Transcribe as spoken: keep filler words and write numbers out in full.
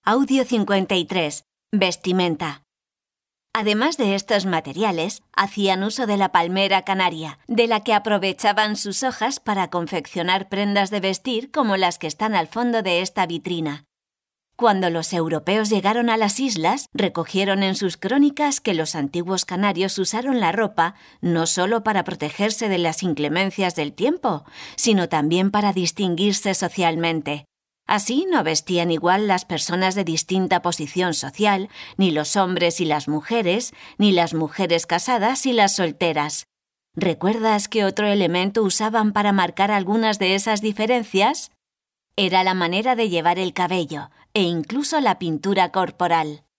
Audio cincuenta y tres. Vestimenta. Además de estos materiales, hacían uso de la palmera canaria, de la que aprovechaban sus hojas para confeccionar prendas de vestir como las que están al fondo de esta vitrina. Cuando los europeos llegaron a las islas, recogieron en sus crónicas que los antiguos canarios usaron la ropa no solo para protegerse de las inclemencias del tiempo, sino también para distinguirse socialmente. Así no vestían igual las personas de distinta posición social, ni los hombres y las mujeres, ni las mujeres casadas y las solteras. ¿Recuerdas qué otro elemento usaban para marcar algunas de esas diferencias? Era la manera de llevar el cabello e incluso la pintura corporal.